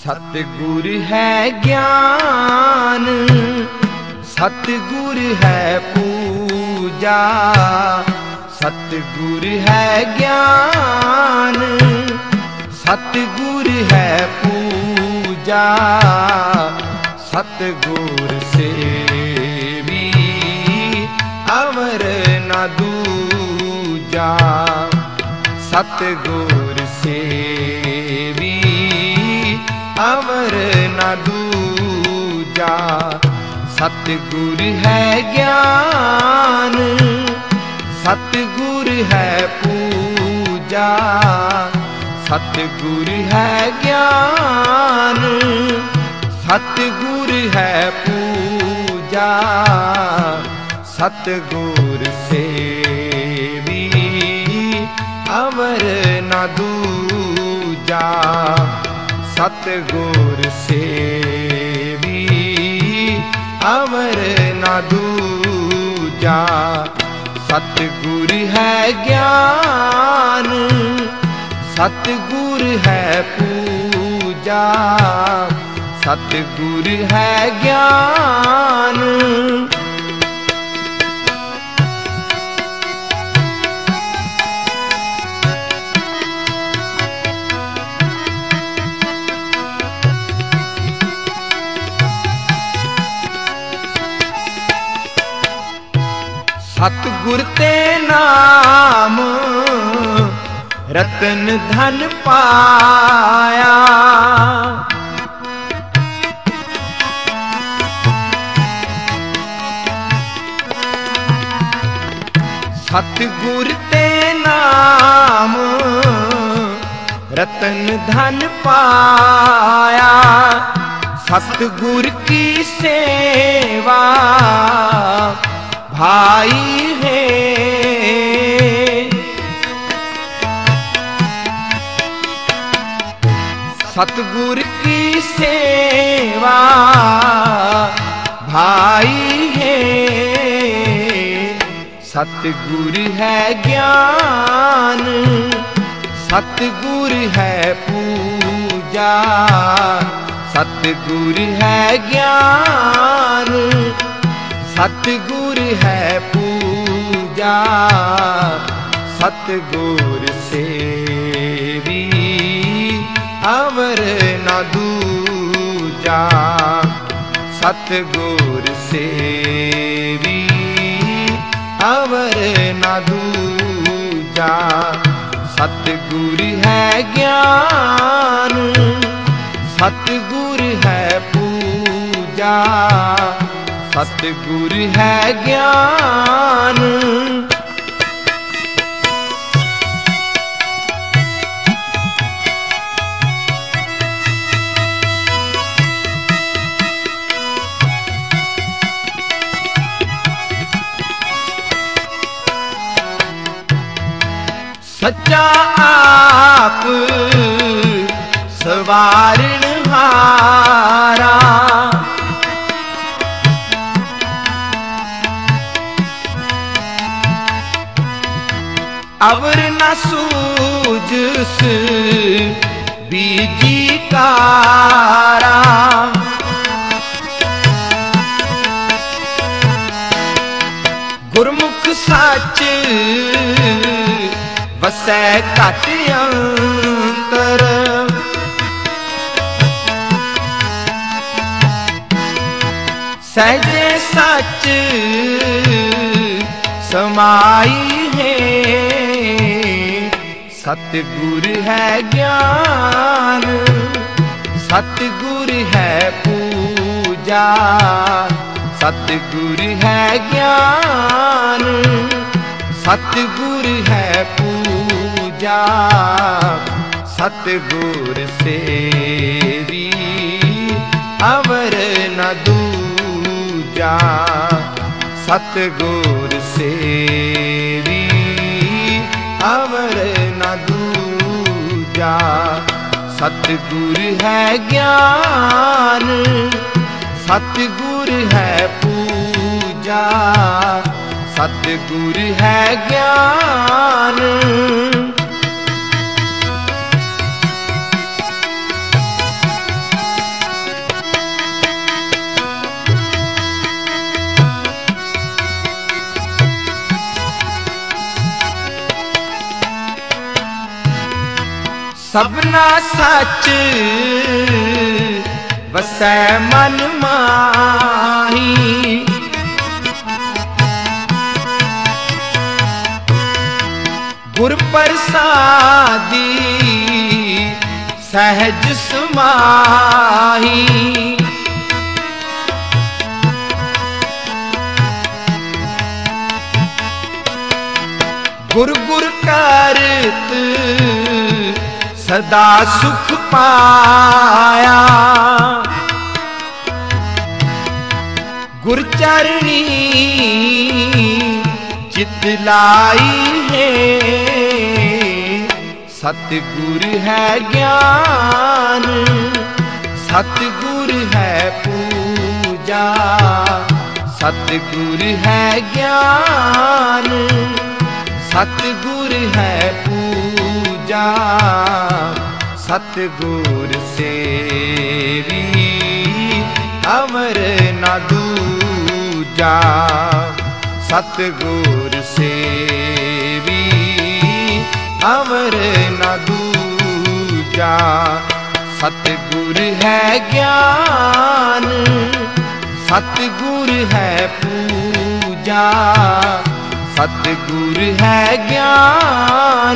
सतगुर है ज्ञान, सतगुर है पूजा। सतगुर है ज्ञान, सतगुर है पूजा। सतगुर से भी अवर न दूजा। सतगुर से भी अवर न दूजा। सतगुर है ज्ञान, सतगुर है पूजा। सतगुर है ज्ञान, सतगुर है पूजा। सतगुर से भी अवर न दूजा। सतगुर से भी अवर न दूजा। सतगुर है ज्ञान, सतगुर है पूजा। सतगुर है ज्ञान, सतगुर ते नाम रतन धन पाया। सतगुर ते नाम रतन धन पाया। सतगुर की सेवा भाई है। सतगुर की सेवा भाई है। सतगुर है ज्ञान, सतगुर है पूजा। सतगुर है ज्ञान, सतगुर है पूजा। सतगुर से भी अवर न दूजा। सतगुर से भी अवर न दूजा। सतगुर है ज्ञान, सतगुर है पूजा। सतगुर है ज्ञान, सच्चा आप सवारण हारा। अवर न सूझस बीजी कारा। गुरमुख सच वसै घट अंतर। सहजे सच समाई है। सतगुर है ज्ञान, सतगुर है पूजा। सतगुर है ज्ञान, सतगुर है पूजा। सतगुर से भी अवर न दूजा। सतगुर से भी अवर न दूजा। सतगुर है ज्ञान, सतगुर है पूजा। सतगुर है ज्ञान, सबना सच वसै मन माही। गुर प्रसादी सहज समाही। गुर गुर करत सदा सुख पाया। गुर चरणी चित लाई है। सतगुर है ज्ञान सतगुर है पूजा। सतगुर है ज्ञान सतगुर है पूजा। सतगुर सेवी अमर न दूजा। सतगुर सेवी अमर न दूजा। सतगुर है ज्ञान सतगुर है पूजा। सतगुर है ज्ञान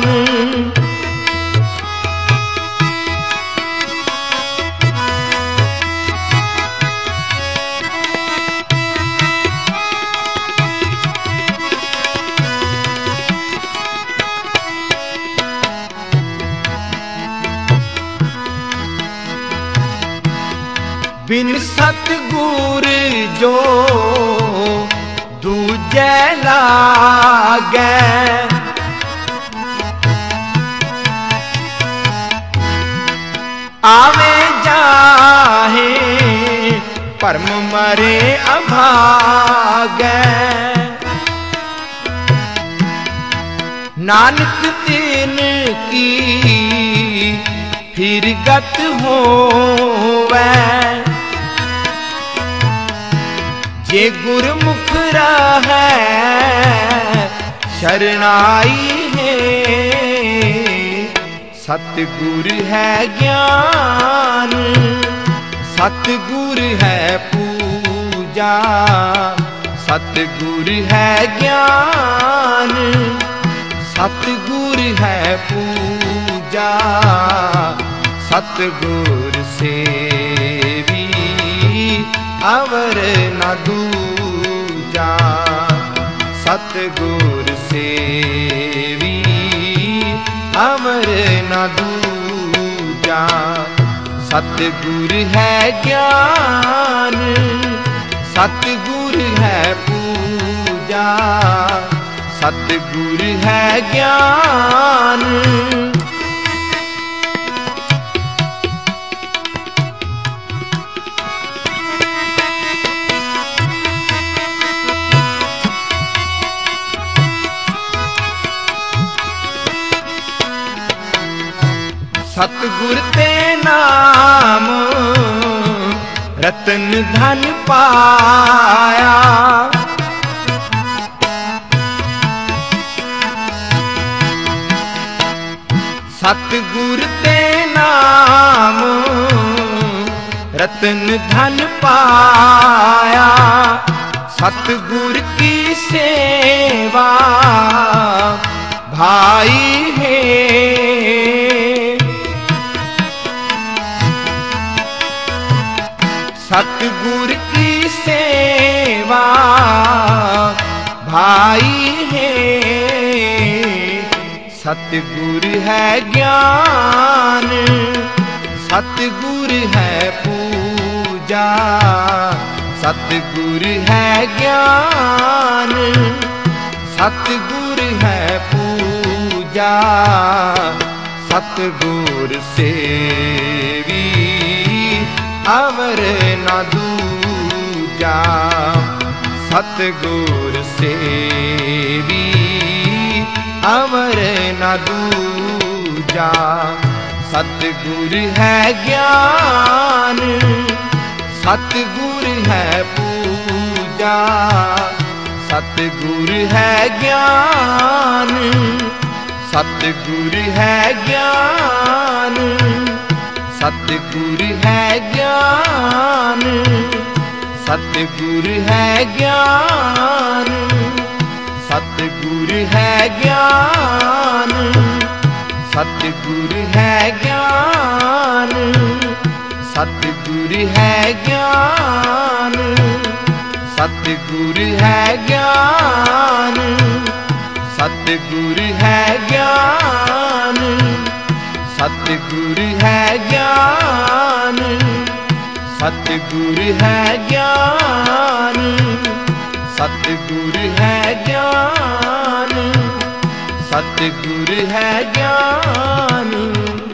बिन सतगुर जो दूजे लागे। आवे जाहे परम मरे अभागे। नानक तीन की फिर गत होवे। जे गुरमुख है शरणाई है। सतगुर है ज्ञान सतगुर है पूजा। सतगुर है ज्ञान सतगुर है पूजा। सतगुर सेवी अवर न दूजा। सतगुर सेवी अवर न दूजा। सतगुर है ज्ञान सतगुर है पूजा। सतगुर है ज्ञान सतगुर ते नाम रतन धन पाया। सतगुर ते नाम रतन धन पाया। सतगुर की सेवा भाई है। सतगुर की सेवा भाई है। सतगुर है ज्ञान सतगुर है पूजा। सतगुर है ज्ञान सतगुर है पूजा। सतगुर सेवी अवर न दूजा। सतगुर सेवी अवर न दूजा। सतगुर है ज्ञान सतगुर है पूजा। सतगुर है ज्ञान सतगुर है ज्ञान, सतगुर है ज्ञान, सतगुर है ज्ञान, सतगुर है ज्ञान, सतगुर है ज्ञान, सतगुर है ज्ञान, सतगुर है ज्ञान, सतगुर है ज्ञान, सतगुर है ज्ञान, सतगुर है ज्ञान, सतगुर है ज्ञान, सतगुर है ज्ञान।